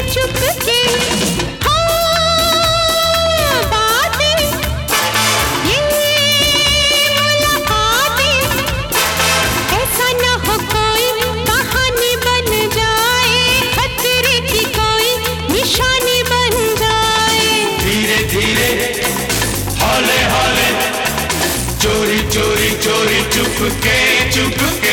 चुपके हाँ बातें ये मुलाकातें ऐसा न हो कोई कहानी बन जाए खतरे की कोई निशानी बन जाए धीरे धीरे हौले हौले चोरी चोरी चोरी चुपके चुपके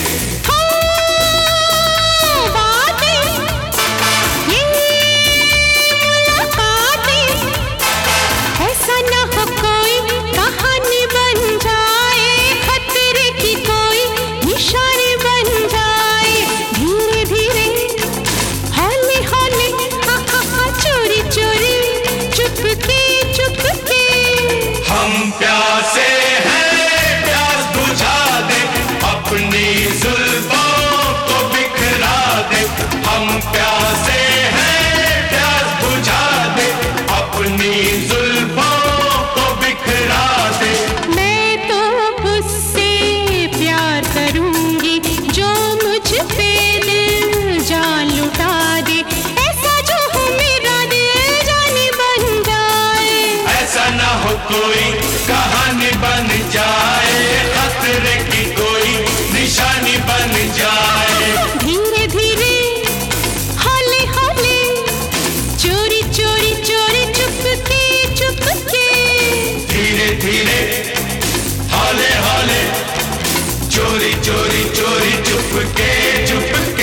प्यासे हैं प्यास बुझा दे अपनी जुल्फों को बिखरा दे हम प्यासे हैं प्यास बुझा दे अपनी जुल्फों को बिखरा दे मैं तो उससे प्यार करूंगी जो मुझ पे दिल जान लुटा दे ऐसा जो हो मेरा दिल जाने बन जाए ऐसा ना हो कोई कहानी बन जाए खतरे की कोई निशानी बन जाए धीरे धीरे हौले हौले चोरी चोरी चोरी चुपके चुपके धीरे धीरे हौले हौले चोरी चोरी चोरी चुपके चुपके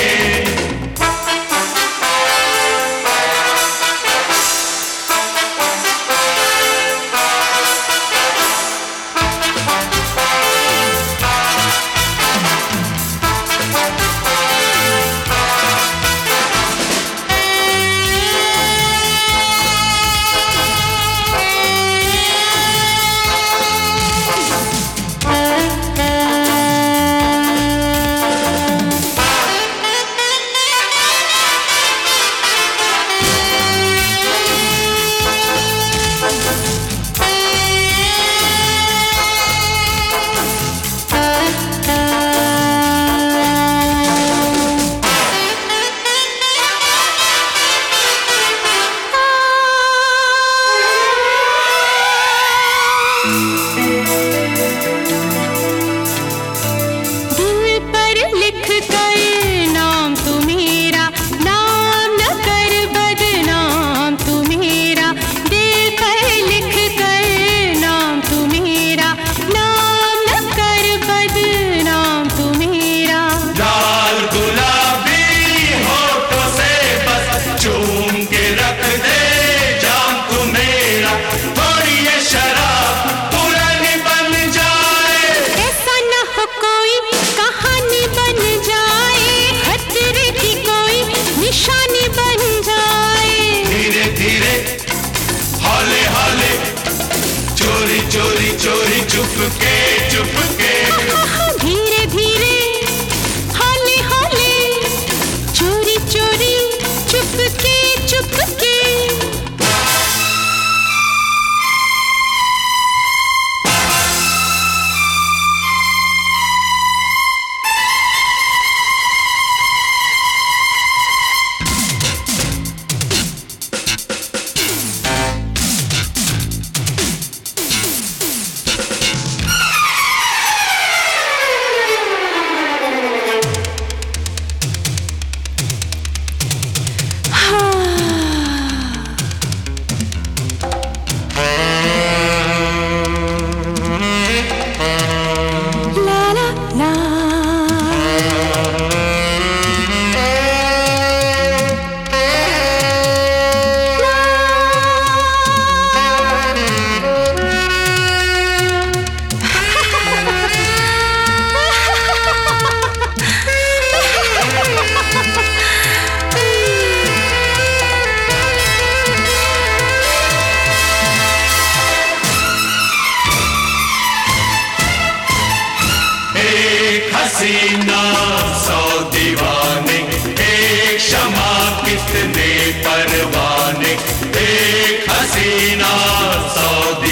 चोरी चोरी चुपके चुपके धीरे धीरे हौले हौले चोरी चोरी चुपके चुपके हसीना सौ दीवाने एक शमा कितने परवाने एक हसीना सौ